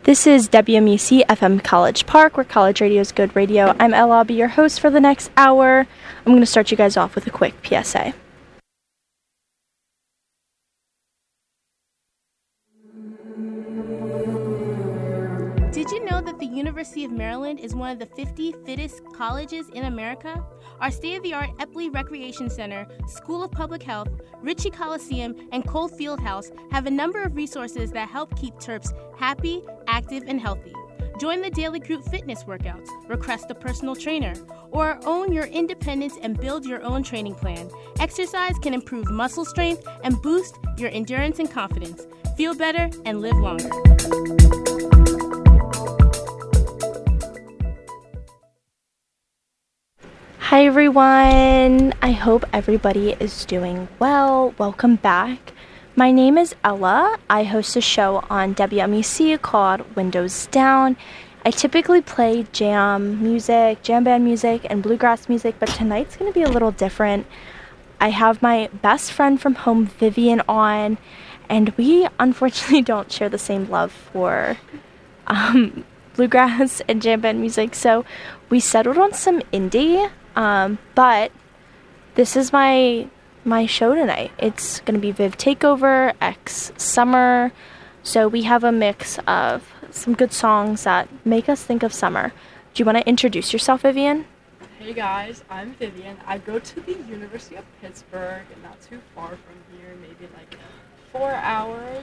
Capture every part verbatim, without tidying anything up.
This is W M U C F M College Park, where college radio is good radio. I'm Ella, I'll be your host for the next hour. I'm going to start you guys off with a quick P S A. Did you know that the University of Maryland is one of the fifty fittest colleges in America? Our state-of-the-art Epley Recreation Center, School of Public Health, Ritchie Coliseum, and Cole Fieldhouse have a number of resources that help keep Terps happy, active, and healthy. Join the daily group fitness workouts, request a personal trainer, or own your independence and build your own training plan. Exercise can improve muscle strength and boost your endurance and confidence. Feel better and live longer. Hi everyone, I hope everybody is doing well. Welcome back. My name is Ella. I host a show on W M U C called Windows Down. I typically play jam music, jam band music, and bluegrass music, but tonight's going to be a little different. I have my best friend from home, Vivian, on, and we unfortunately don't share the same love for um, bluegrass and jam band music, so we settled on some indie. Um, but this is my my show tonight. It's going to be Viv Takeover, X Summer. So we have a mix of some good songs that make us think of summer. Do you want to introduce yourself, Vivian? Hey guys, I'm Vivian. I go to the University of Pittsburgh, and not too far from here, maybe like four hours.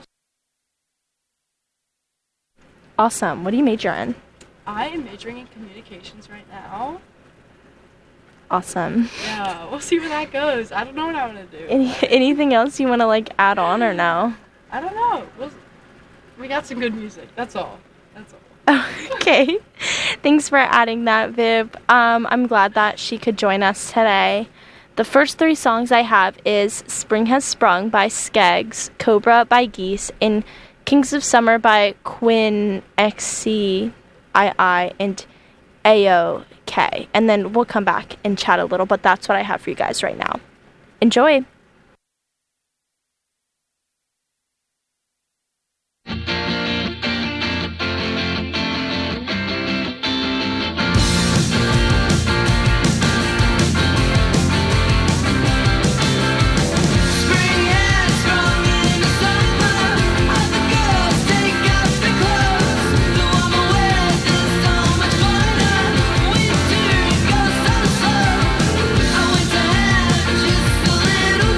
Awesome. What do you major in? I am majoring in communications right now. Awesome. Yeah, we'll see where that goes. I don't know what I want to do. Any, anything else you want to like add on or no? I don't know. We'll, we got some good music. That's all. That's all. Okay. Thanks for adding that, Viv. Um, I'm glad that she could join us today. The first three songs I have is Spring Has Sprung by Skeggs, Cobra by Geese, and Kings of Summer by Quinn X C I I and A O K. And then we'll come back and chat a little, but that's what I have for you guys right now. Enjoy! Little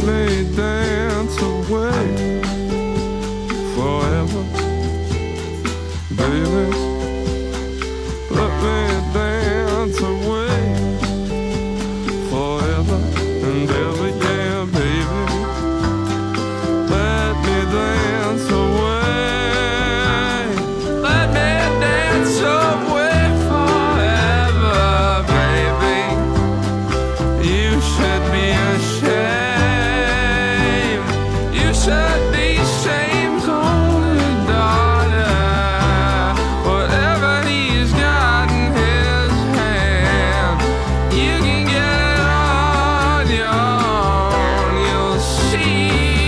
me dance away forever, baby. Let me dance away forever and ever, yeah, baby. Let me dance away. Let me dance away forever, baby. You should be ashamed. You should be shame's only daughter. Whatever he's got in his hand, you can get it on your own. You'll see.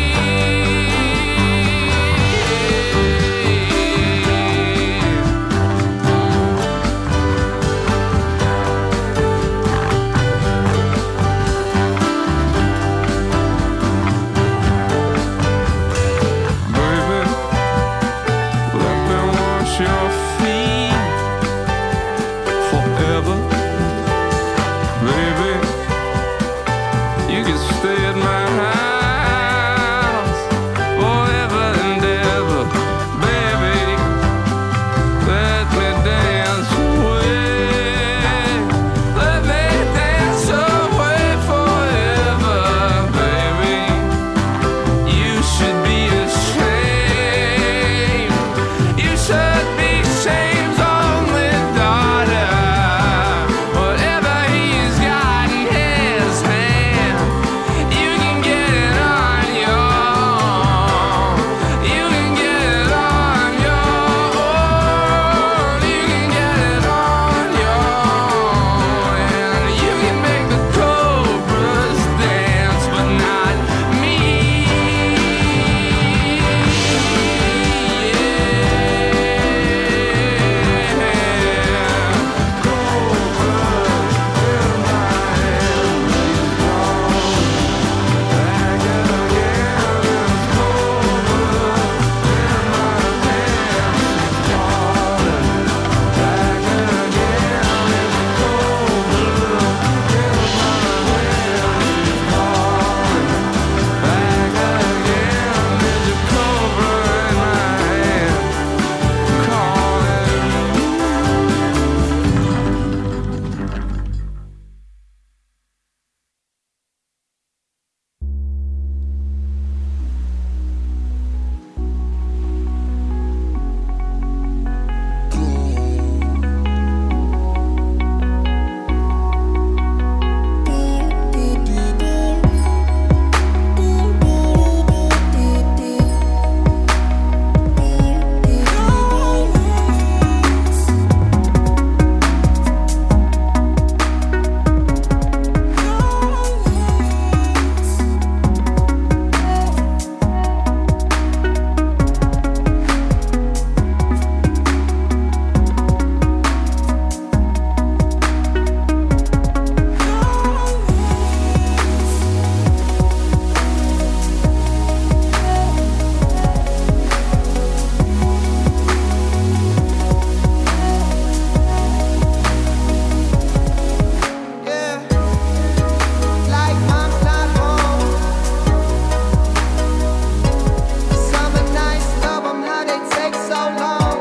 Baby, let me wash your feet forever. Baby, you can stay at my house forever and ever. Baby, let me dance away. Let me dance away forever, baby. You should be ashamed. You should be shame's only daughter. Whatever he's got in his hand, you can get it on your own. You can get it on your own. You can get it on your own. And you can make the cobras dance, but not me. Yeah, like mom's not home. Summer nights, love 'em how they take so long.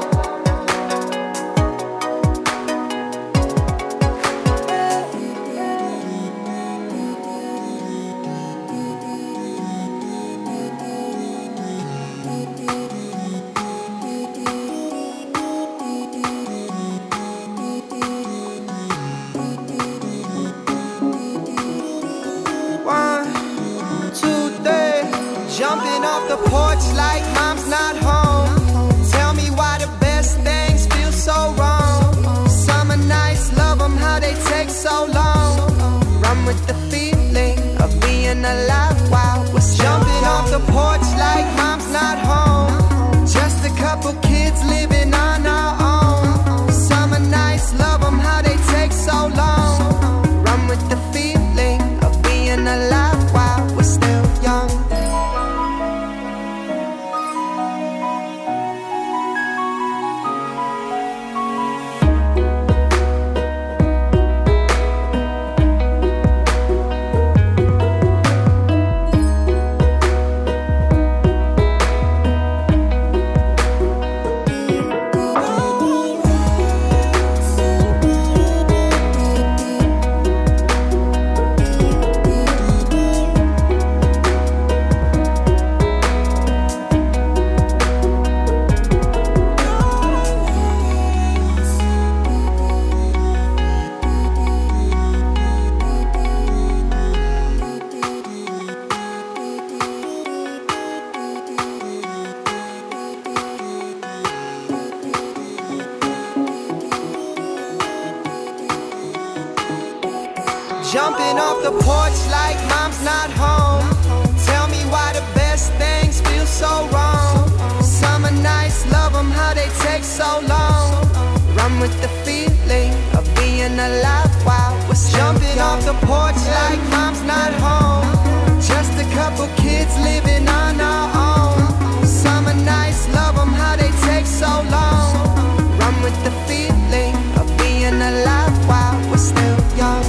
One, two, three, jumping off the porch like mom's not home. Tell me why the best things feel so wrong. Summer nights, love 'em how they take so long. Run with the feeling of being alive while we're jumping off the porch like mom's not home. Just a couple kids living on our own. Summer nights, love 'em how they take so long. Run with the feeling of being alive while we're still young. Jumping off the porch like mom's not home. Tell me why the best things feel so wrong. Summer nights, love them how they take so long. Run with the feeling of being alive while we're jumping off the porch like mom's not home. Just a couple kids living on our own. Summer nights, love them how they take so long. Run with the feeling of being alive while we're still young.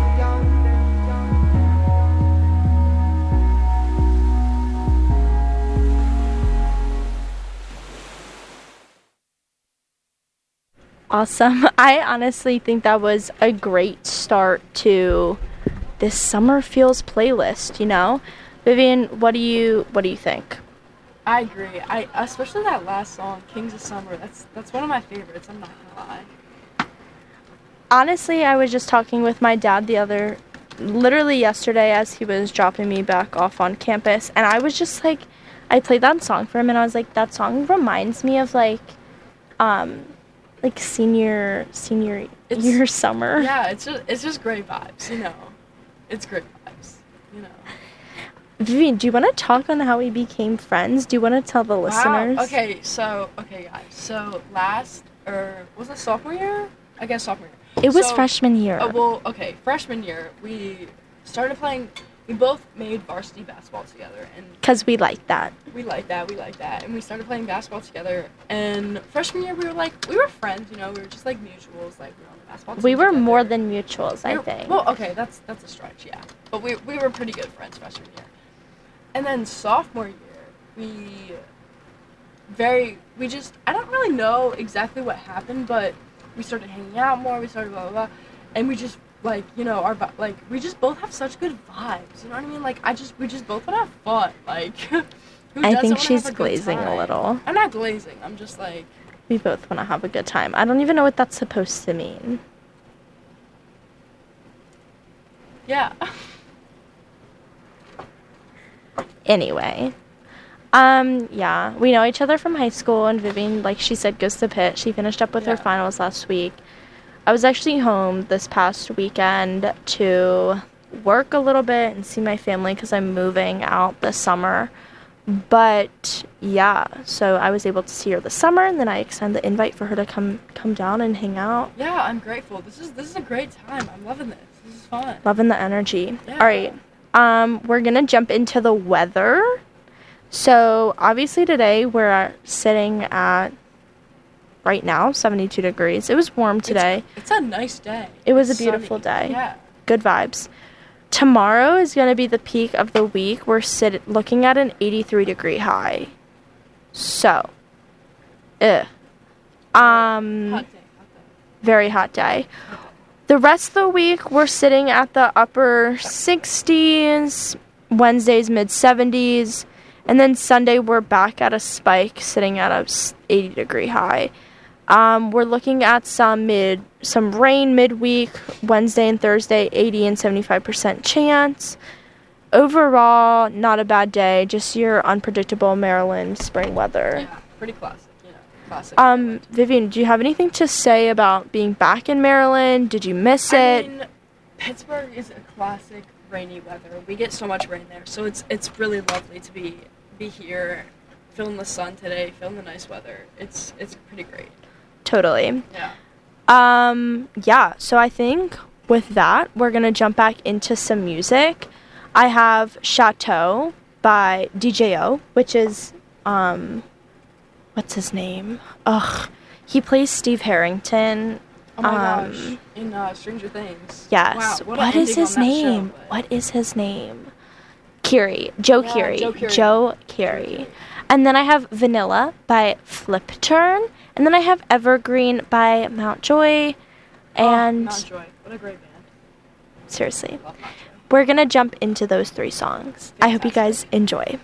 Awesome. I honestly think that was a great start to this Summer Feels playlist, you know? Vivian, what do you what do you think? I agree. I especially that last song, Kings of Summer. That's that's one of my favorites. I'm not gonna lie. Honestly, I was just talking with my dad the other literally yesterday as he was dropping me back off on campus, and I was just like, I played that song for him, and I was like, that song reminds me of like um like senior senior It's- year summer. Yeah, it's just it's just great vibes, you know. It's great vibes, you know. Vivian, do you want to talk on how we became friends? Do you want to tell the listeners? Wow. Okay, so okay guys. So last or was it sophomore year? I guess sophomore year. It was So- freshman year. Oh, well, okay, freshman year, we started playing, we both made varsity basketball together, and Because we like that. we liked that, we liked that, and we started playing basketball together, and freshman year, we were like, we were friends, you know, we were just like mutuals, like, we were on the basketball team We were together. more than mutuals, We I were- think. Well, okay, that's, that's a stretch, yeah, but we, we were pretty good friends freshman year. And then sophomore year, we very, we just, I don't really know exactly what happened, but we started hanging out more, we started blah, blah, blah, and we just, like, you know, our, vi- like, we just both have such good vibes, you know what I mean? Like, I just, we just both want to have fun, like, who I doesn't think wanna she's have a good glazing a time? little. I'm not glazing, I'm just like, We both want to have a good time. I don't even know what that's supposed to mean. yeah. Anyway. Um, yeah. We know each other from high school, and Vivian, like she said, goes to Pitt. She finished up with her Yeah. finals last week. I was actually home this past weekend to work a little bit and see my family because I'm moving out this summer. But yeah, so I was able to see her this summer, and then I extended the invite for her to come come down and hang out. Yeah, I'm grateful. This is, this is a great time. I'm loving this. This is fun. Loving the energy. Yeah. All right. Um, we're going to jump into the weather. So, obviously today we're sitting at, right now, seventy-two degrees. It was warm today. It's, it's a nice day. It was It's a beautiful sunny. day. Yeah. Good vibes. Tomorrow is going to be the peak of the week. We're sit- looking at an eighty-three degree high. So, ugh. Um, Hot day. Hot day. very hot day. The rest of the week, we're sitting at the upper sixties, Wednesday's mid seventies, and then Sunday we're back at a spike, sitting at a eighty degree high. Um, we're looking at some mid, some rain midweek, Wednesday and Thursday, eighty and seventy-five percent chance. Overall, not a bad day, just your unpredictable Maryland spring weather. Yeah, pretty classic, you know, classic. Um, Maryland. Vivian, do you have anything to say about being back in Maryland? Did you miss I it? mean, Pittsburgh is a classic rainy weather. We get so much rain there, so it's it's really lovely to be be here, feeling the sun today, feeling the nice weather. It's it's pretty great. Totally. Yeah. Um, yeah, so I think with that, we're going to jump back into some music. I have Chateau by D J O, which is, um, what's his name? Ugh, he plays Steve Harrington. Oh my Um, gosh, in uh, Stranger Things. Yes. Wow, what, what an is ending his on that name? show, but- What is his name? Curie. Joe Yeah, Curie. Joe Curie. Joe Curie. And then I have Vanilla by Flip Turn. And then I have Evergreen by Mountjoy. And oh, Mountjoy, what a great band. seriously, Love Mountjoy. we're going to jump into those three songs. I hope you guys Fantastic. enjoy.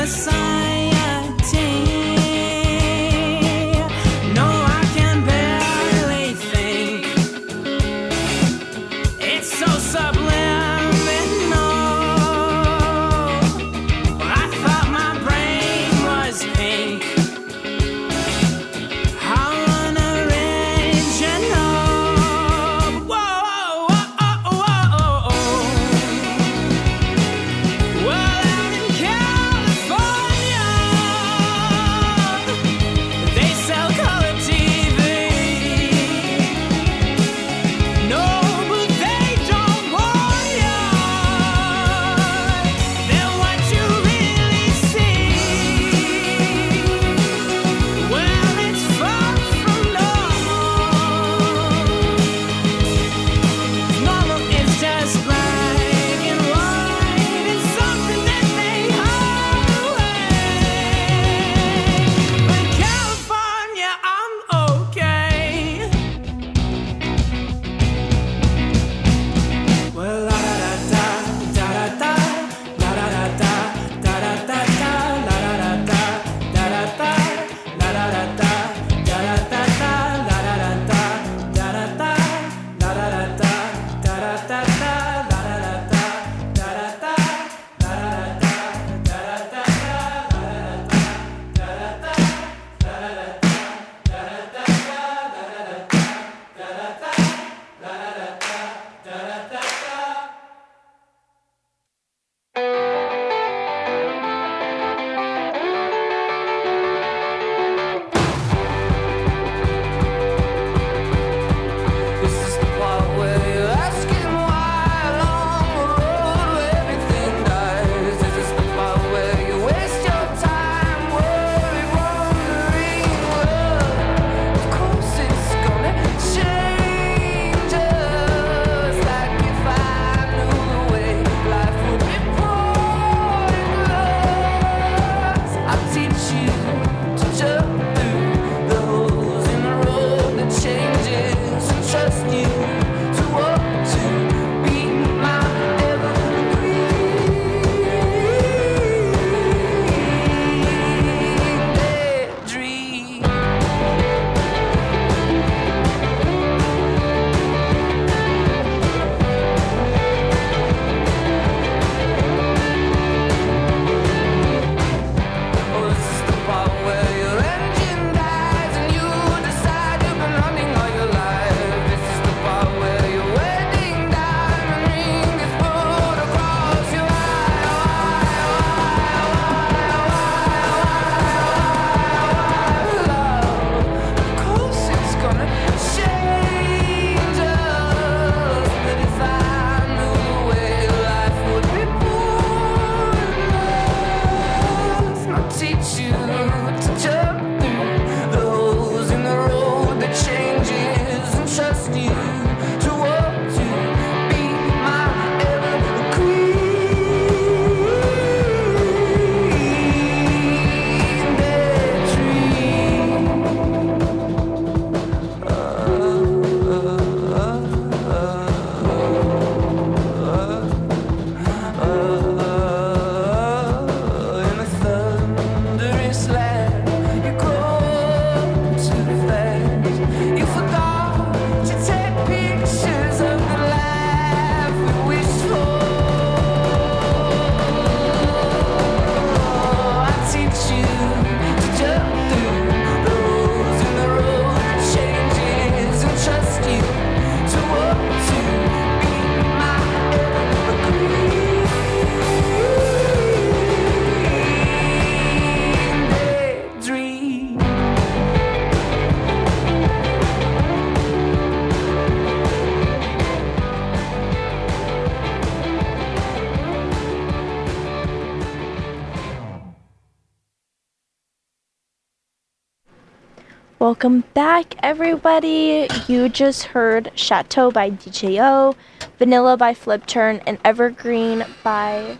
Welcome back, everybody. You just heard Chateau by D J O, Vanilla by Flip Turn, and Evergreen by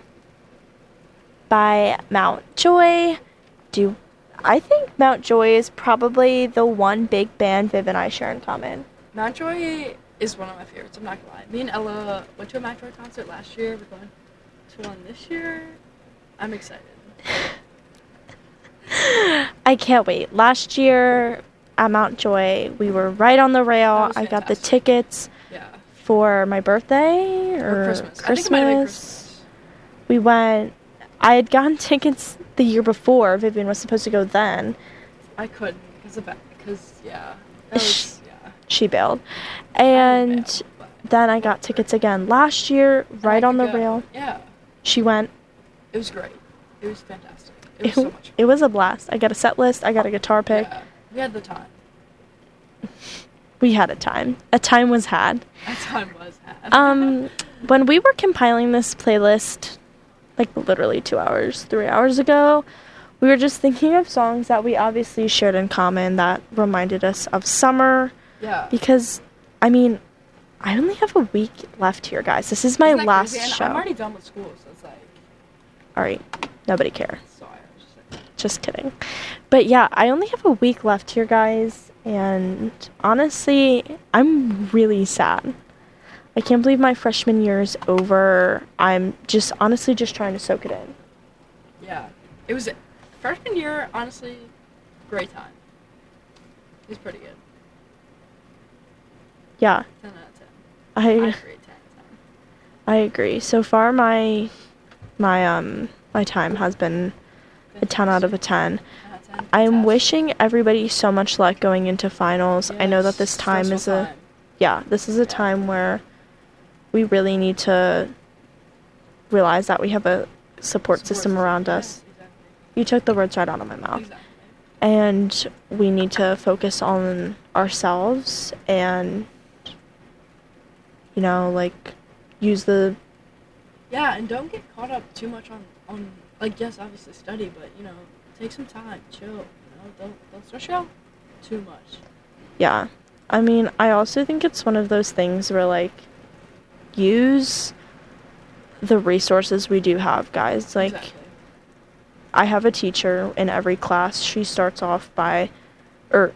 by Mount Joy. Do I think Mount Joy is probably the one big band Viv and I share in common. Mount Joy is one of my favorites, I'm not gonna lie. Me and Ella went to a Mount Joy concert last year. We're going to one this year. I'm excited. I can't wait. Last year at Mount Joy, we were right on the rail. That was I got the fantastic. tickets Yeah. for my birthday or, Or Christmas. Christmas. I think it might have been Christmas. We went. I had gotten tickets the year before. Vivian was supposed to go then. I couldn't because of because yeah. That was, yeah. She bailed. I And bailed, but- then I got tickets again last year, and right I on the could go. rail. Yeah. She went. It was great. It was fantastic. It was It, so much fun. it was a blast. I got a set list. I got a guitar pick. Yeah. We had the time. We had a time. A time was had. That time was had. Um, when we were compiling this playlist, like literally two hours, three hours ago, we were just thinking of songs that we obviously shared in common that reminded us of summer. yeah. Because, I mean, I only have a week left here, guys. This is my Isn't that last crazy? And show. I'm already done with school, so it's like. All right, nobody cares. Sorry, I was just like. Just kidding. But yeah, I only have a week left here, guys. And honestly, I'm really sad. I can't believe my freshman year is over. I'm just honestly just trying to soak it in. Yeah. It was freshman year, honestly, great time. It was pretty good. Yeah, ten out of ten. I I agree, ten out of ten. I agree. So far, my my um my time has been a ten out of a ten. ten out of ten, I'm fantastic. wishing everybody so much luck going into finals. I know that Yes, this time is stressful a time. yeah, this is a Yeah. time where we really need to realize that we have a support, system around us. Yes, exactly. You took the words right out of my mouth. Exactly. And we need to focus on ourselves and, you know, like, use the, Yeah, and don't get caught up too much on, on like, yes, obviously study, but, you know, take some time, chill, you know, don't, don't stress you out too much. yeah. I mean, I also think it's one of those things where, like, use the resources we do have, guys. Like, Exactly. I have a teacher in every class. She starts off by, or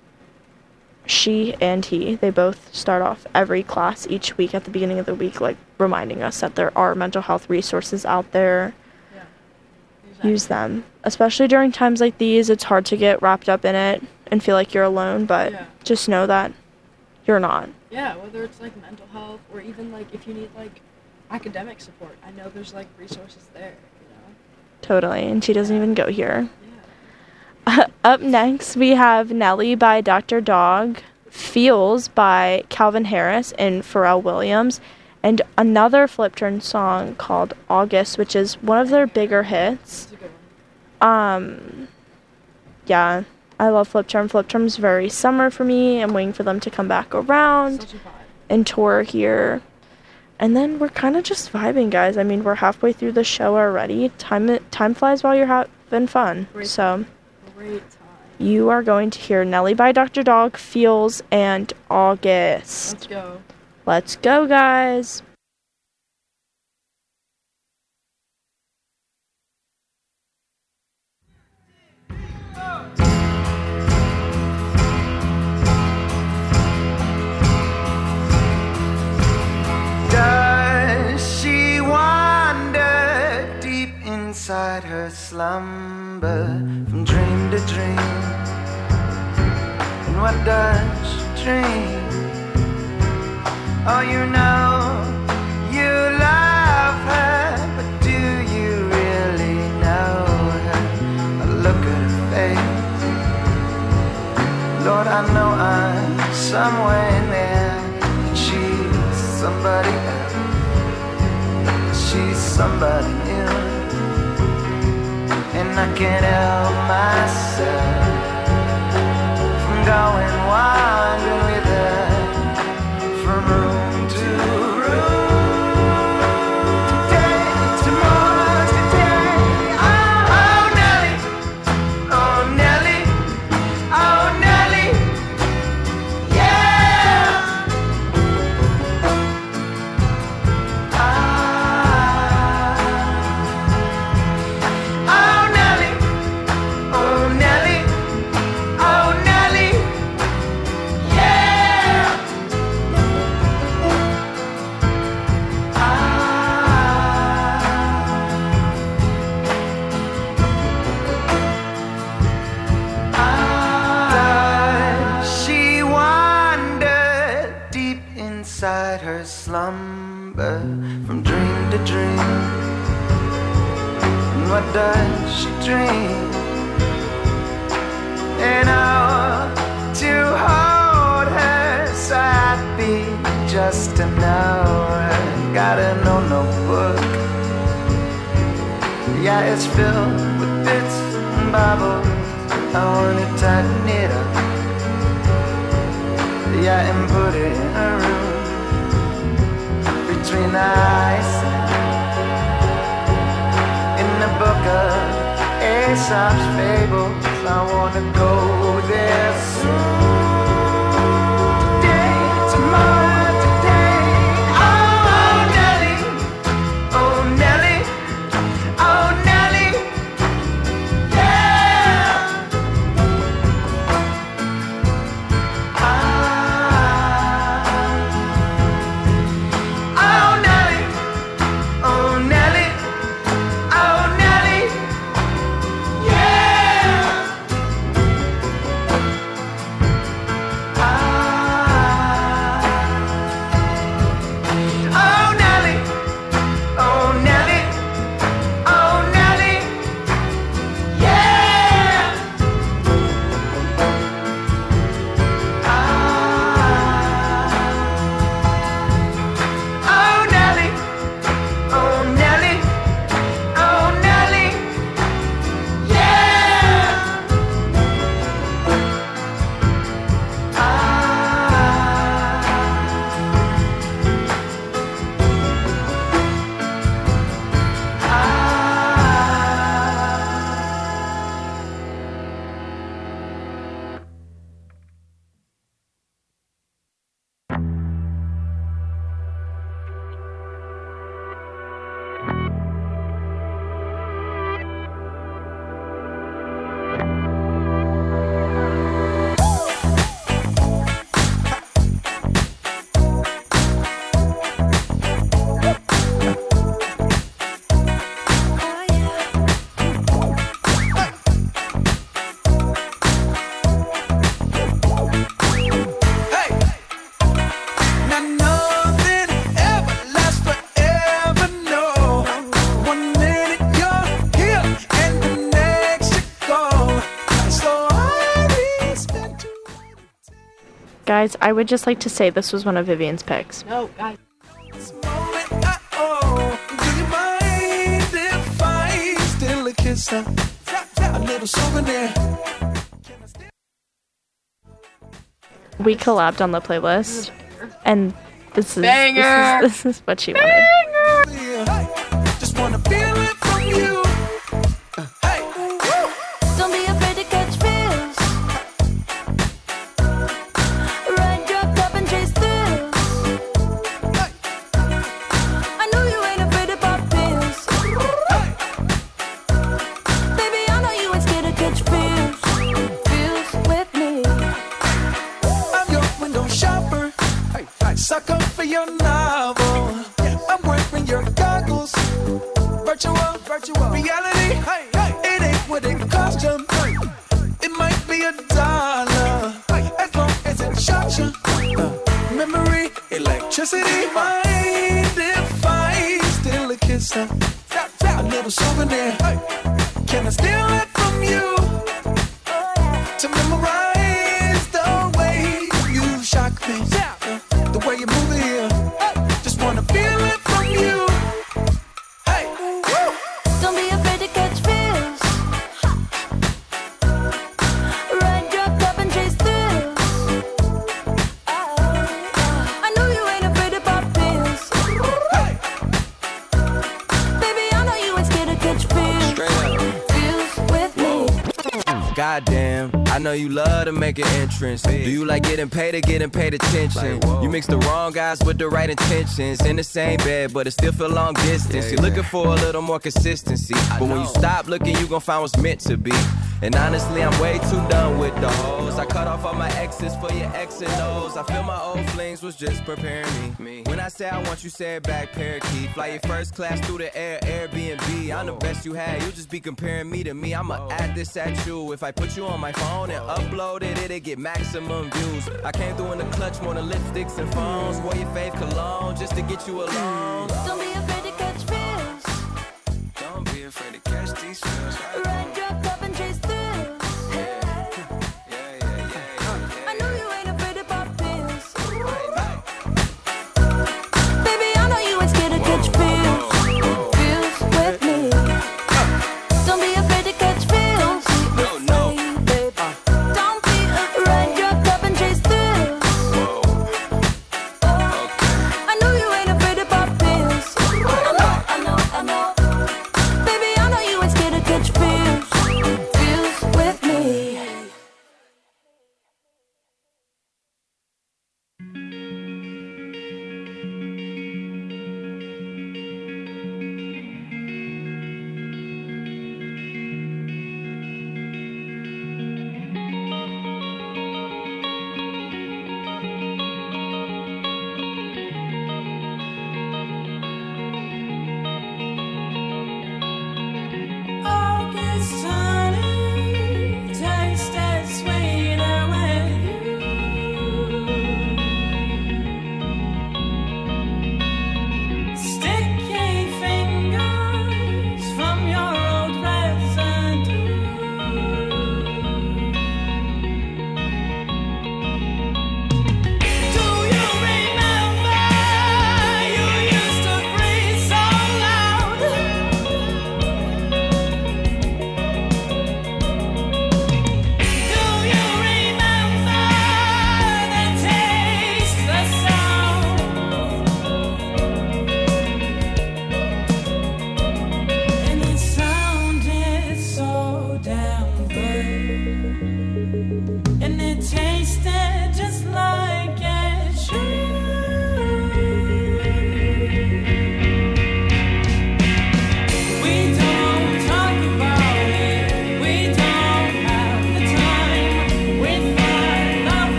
she and he, they both start off every class each week at the beginning of the week, like reminding us that there are mental health resources out there. Yeah. Exactly. Use them. Especially during times like these, it's hard to get wrapped up in it and feel like you're alone, but Yeah. just know that you're not. Yeah, whether it's like mental health or even like if you need like academic support, I know there's like resources there, you know? Totally. And she doesn't Yeah. even go here. Yeah. Up next, we have Nelly by Doctor Dog, Feels by Calvin Harris and Pharrell Williams, and another Flip Turn song called August, which is one of their bigger hits. It's a good one. Um, yeah, I love Flip Turn. Flip Turn's very summer for me. I'm waiting for them to come back around Such a vibe. and tour here. And then we're kind of just vibing, guys. I mean, we're halfway through the show already. Time time flies while you're having fun. Great So Great time. you are going to hear Nelly by Doctor Dog, Feels, and August. Let's go. Let's go, guys. Does she wander deep inside her slumber from dream to dream? And what does she dream? Oh, you know you love her, but do you really know her? Look at her face. Lord, I know I'm somewhere in there. She's somebody else. She's somebody new. And I can't help myself from going wandering with her from room to room. Today, tomorrow, today. Oh, oh, Nelly. Oh, Nelly. Oh, Nelly. Yeah. Ah. Oh, Nelly. Oh, Nelly. Oh, Nelly. Yeah. beside her slumber from dream to dream. And what does she dream? An hour to hold her so happy, just an hour. Got a no notebook. Yeah, it's filled with bits and bobbles. I wanna tighten it up. Yeah, and put it in her room between the ice in the book of Aesop's fables. I wanna go there soon. Today, tomorrow, today. Oh, Nelly, oh, Nelly, oh, Nelly, yeah. Ah, oh, Nelly, oh, Nelly, oh, Nelly, yeah. Oh, Nelly, oh, Nelly, oh, Nelly, yeah. Oh, Nelly, oh, Nelly, oh, Nelly, yeah. Hey, now nothing ever lasts forever, no. One minute you're here and the next you go. So I respect you. Guys, I would just like to say this was one of Vivian's picks. No, guys. This moment I owe. Do you mind if I still a kiss her? A little souvenir. We collabed on the playlist, and this is Banger! This is, this is what she wanted. Just wanna feel it from you. Hey, Don't be afraid to catch feels. Ride your cup and chase thrills. I know you ain't afraid to pop pills. Baby, I know you ain't scared to catch feels. Feels with me. I'm your window shopper. Sucker for your novel. I'm wearing your goggles. Virtual, virtual reality. It ain't what it cost you. It might be a dollar, as long as it shocks you. Uh, memory, electricity. Mind if I still a kiss her? A little souvenir. Can I steal it from you? To memorize the way you shock me, the way you move it here. Just wanna feel it from you. Hey, woo. Don't be afraid to catch feels. Ride your cup and chase thrills. I know you ain't afraid to pop pills. Hey, Baby, I know you ain't scared to catch feels. Feels with me. Goddamn, I know you love to make an entrance. Do you like getting paid or getting paid attention? You mix the wrong guys with the right intentions. In the same bed, but it still feel long distance. You're looking for a little more consistency. But when you stop looking, you gon' find what's meant to be. And honestly, I'm way too done with the hoes. I cut off all my exes for your X and O's. I feel my old flings was just preparing me. When I say I want you, say it back, parakeet. Fly your first class through the air, Airbnb. I'm the best you had, you'll just be comparing me to me. I'ma add this at you. If I put you on my phone and upload it, it'll get maximum views. I came through in the clutch more than lipsticks and phones. Wore your fave cologne just to get you alone. Don't be afraid to catch feels. Don't be afraid to catch these feels. Ride your cup and chase through. I know you ain't afraid to pop pills. Baby, I know you ain't scared to catch feels. Feels with me. Don't be afraid to catch feels. No, no. Baby, don't be afraid. Ride your cup and chase through. I know you ain't afraid to pop pills.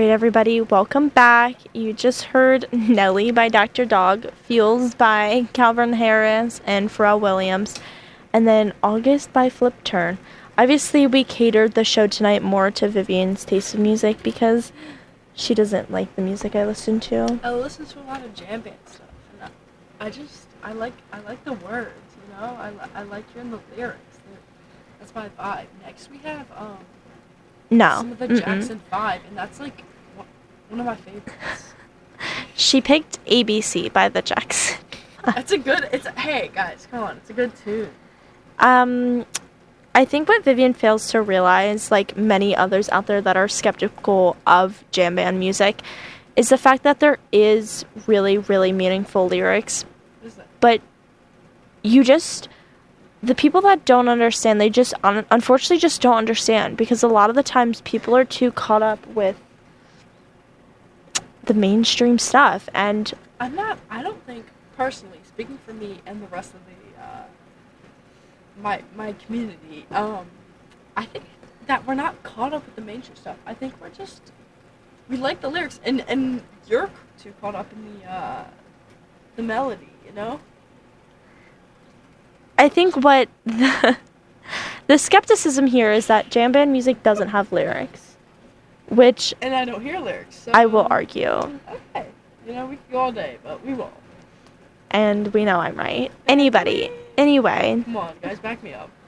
right, everybody, welcome back. You just heard Nelly by Doctor Dog, Fuels by Calvin Harris and Pharrell Williams, and then August by Flip Turn. Obviously, we catered the show tonight more to Vivian's taste of music because she doesn't like the music I listen to. I listen to a lot of jam band stuff, and I, I just I like I like the words, you know. I, li- I like hearing the lyrics. They're, that's my vibe. Next, we have um No. some of the Mm-mm. Jackson Five, and that's like one one of my favorites. She picked A B C by the Jackson. It's a good. It's a, hey guys, come on, it's a good tune. Um, I think what Vivian fails to realize, like many others out there that are skeptical of jam band music, is the fact that there is really, really meaningful lyrics. What is that? But you just, the people that don't understand, they just un- unfortunately just don't understand, because a lot of the times people are too caught up with the mainstream stuff. And I'm not. I don't think personally, speaking for me and the rest of the uh, my my community, um, I think that we're not caught up with the mainstream stuff. I think we're just we like the lyrics, and and you're too caught up in the uh, the melody, you know. I think what the, the skepticism here is that jam band music doesn't have lyrics, which And I don't hear lyrics. So, I will argue, Okay, you know we can go all day, but we won't. and we know I'm right. Anybody, anyway, Come on, guys, back me up.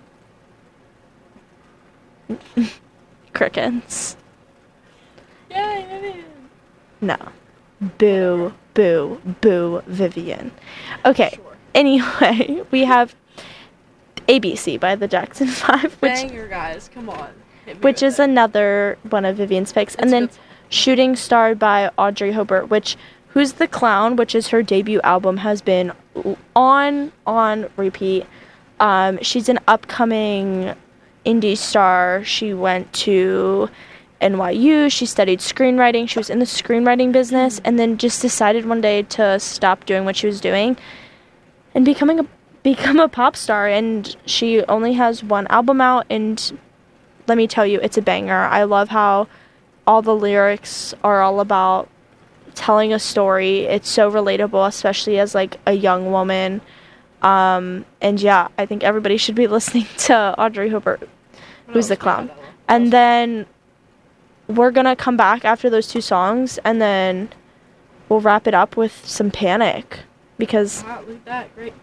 crickets. Yay, Vivian. No. Boo, boo, boo, Vivian. Okay, Sure. anyway, we have A B C by the Jackson five, which Banger, guys. Come on. Hit me which with is it. another one of Vivian's picks. It's And a then good song. Shooting Star by Audrey Hobart, which Who's the Clown, which is her debut album, has been on on repeat. Um, she's an upcoming indie star. She went to N Y U. She studied screenwriting. She was in the screenwriting business, and then just decided one day to stop doing what she was doing and becoming a become a pop star. And she only has one album out, and let me tell you, it's a banger. I love how all the lyrics are all about telling a story. It's so relatable, especially as like a young woman. Um, and yeah, I think everybody should be listening to Audrey Hobart, Who's the Clown. And then we're gonna come back after those two songs, and then we'll wrap it up with some Panic, because Wow, look at that. Great.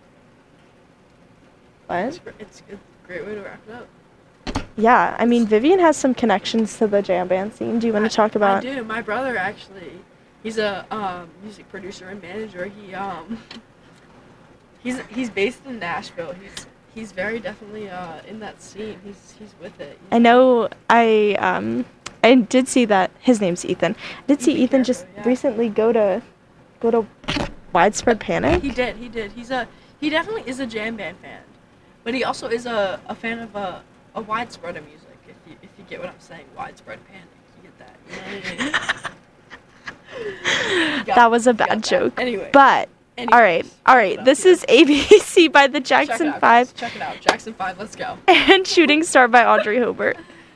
It's, what? gr- it's a great way to wrap it up. Yeah, I mean, Vivian has some connections to the jam band scene. Do you want I- to talk about? I do. My brother actually, he's a um, music producer and manager. He um, he's he's based in Nashville. He's he's very definitely uh in that scene. He's he's with it. I know. I um, I did see that his name's Ethan. I did see Ethan Ethan just Carter, yeah. recently go to go to Widespread Panic. He did. He did. He's a he definitely is a jam band fan, but he also is a, a fan of a a widespread of music. If you if you get what I'm saying, widespread panic. You get that? You know what I mean? You got- That was a you got bad that. joke. Anyway. But anyways, all right, all wrap it right. up This here. is A B C by the Check it Jackson out, Five guys. Check it out. Jackson Five. Let's go. and Shooting Star by Audrey Hobart.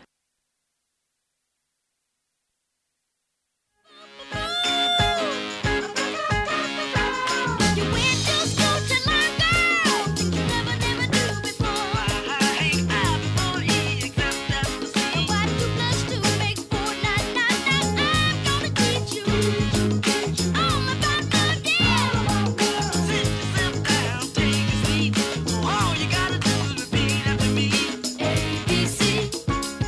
You went to school to learn, girl. You never, never knew before. What two plus two makes four? Nine, nine, nine. I'm gonna teach you all about the deal. Sit yourself down, take a seat. All you gotta do is repeat after me. A B C,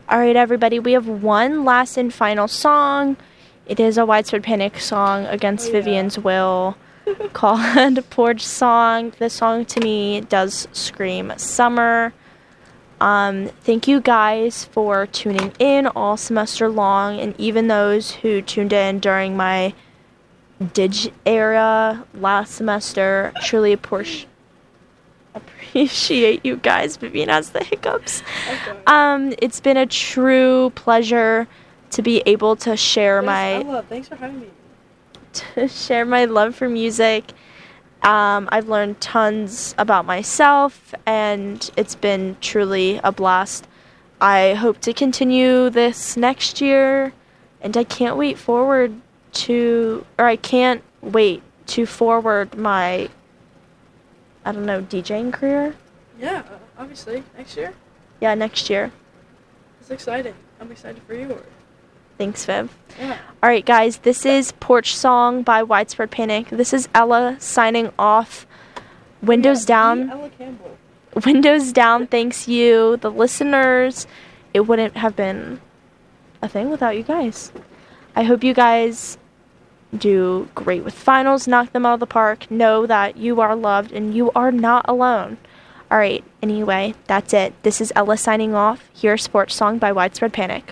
All right, everybody, we have one last and final song. It is a Widespread Panic song against Oh, yeah. Vivian's will called Porch Song. This song to me does scream summer. Um, thank you guys for tuning in all semester long, and even those who tuned in during my Dig era last semester. Truly appor- appreciate you guys. Vivian has the hiccups. Okay. Um, it's been a true pleasure to be able to share Yes, my Ella, thanks for having me. to share my love for music. Um, I've learned tons about myself, and it's been truly a blast. I hope to continue this next year, and I can't wait forward to, or I can't wait to forward my, I don't know, DJing career? Yeah, obviously next year. Yeah, next year. It's exciting. I'm excited for you. Thanks, Viv. Yeah. All right, guys, this is Porch Song by Widespread Panic. This is Ella signing off. Windows Yeah, down. be Ella Campbell. Windows down, thanks you, the listeners. It wouldn't have been a thing without you guys. I hope you guys do great with finals, knock them out of the park. Know that you are loved and you are not alone. All right, anyway, that's it. This is Ella signing off. Here's Porch Song by Widespread Panic.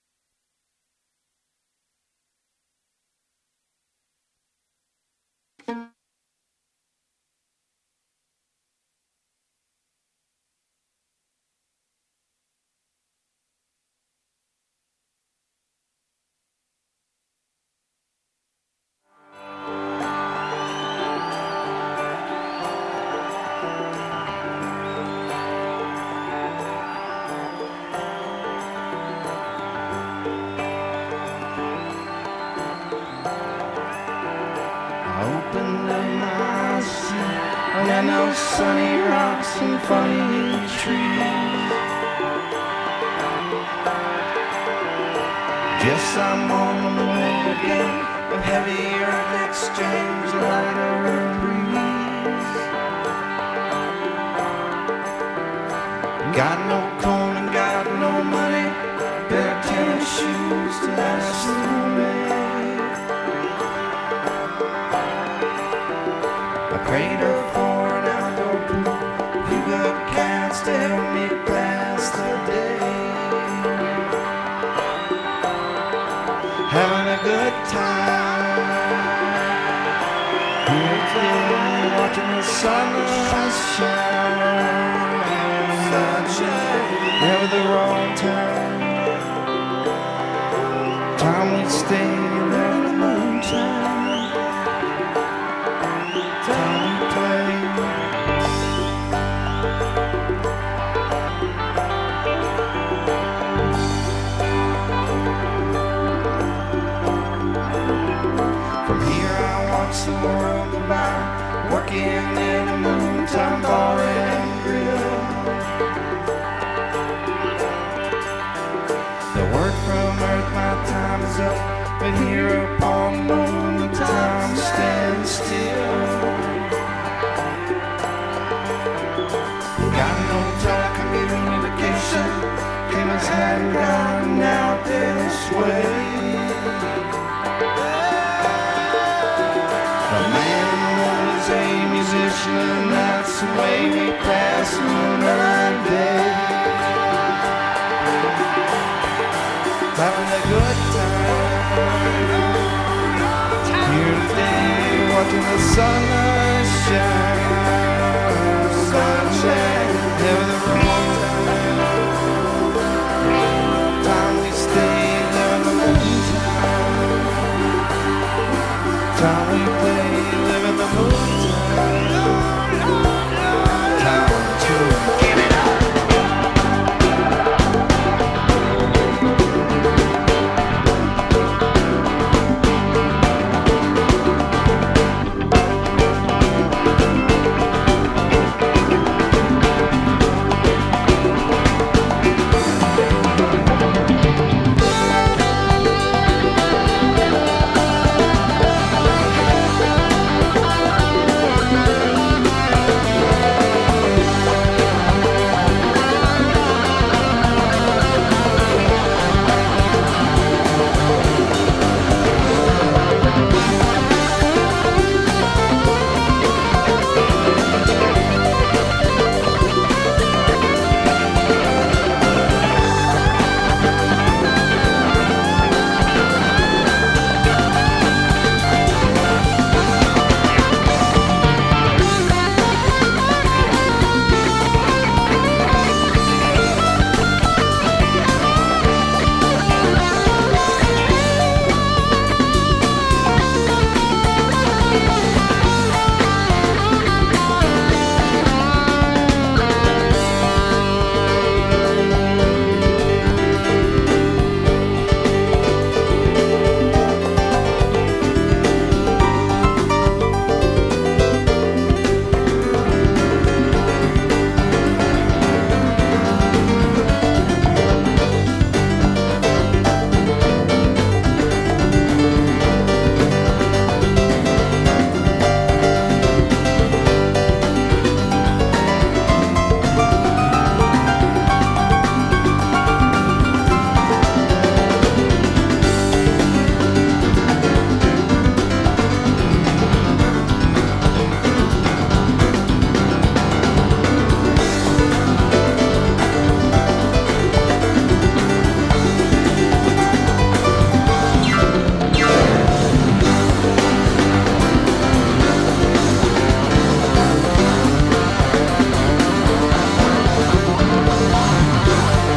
I opened up my eyes, see, I got no sunny rocks and funny trees. Guess I'm on the way again, a heavy earth exchange, a lighter breeze. Got no corn and got no money, bare tennis shoes to last through May. I prayed her for an outdoor pool, you got cats to help me pass the day. Having a good time, here today, watching the sunrise shine. Sunshine, never the wrong time. Time we stay in the moonshine. Time we play. From here I watch the world go by, working in a moontime bar and grill. The word from earth, my time is up, but here upon the moon, the time stands still. Got no telecommunication, payments hadn't gone out this way. The man was a musician, and that's the way we pass another day. Having a good time here today, watching the sun.